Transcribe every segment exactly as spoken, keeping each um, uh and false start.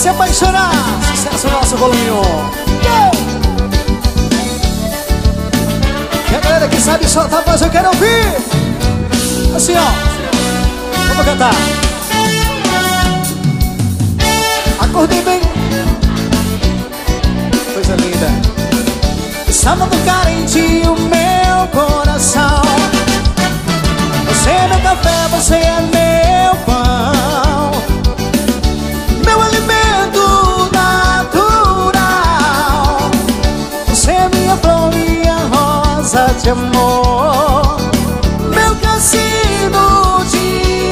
se apaixonar. Sucesso nosso volume um. E a galera que sabe soltar a voz, eu quero ouvir. Assim, ó. Vamos cantar. Acordei bem, coisa linda. Sábado carente o meu coração. Você é meu café, você é meu pão, meu alimento natural. Você é minha flor, minha rosa de amor, meu cassino de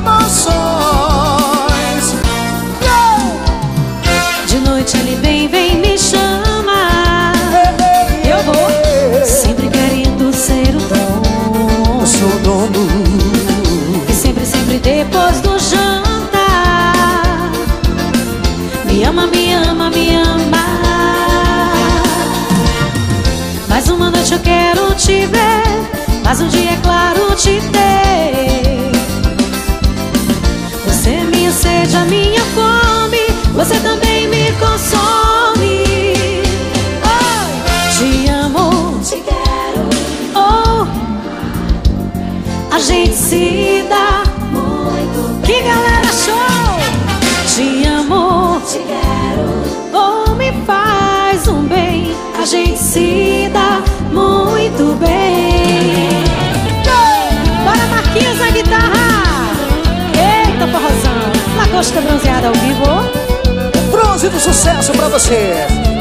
emoções. Yeah! De noite ele vem, vem me chama. Eu vou sempre querendo ser o dono. Eu sou o dono. E sempre, sempre depois do jantar me ama, me ama, me ama. Mais uma noite eu quero te ver, mais um dia é claro te ter. Você é minha sede, a minha fome, você também me consome. Oh, te amo, te quero. Oh, a gente se dá muito. Que galera show! Te amo, te quero. Oh, me faz um bem. A gente se dá muito bem. Bora, Marquinhos na guitarra. Eita, forrozão. Lagosta bronzeada ao vivo. Bronze do sucesso pra você.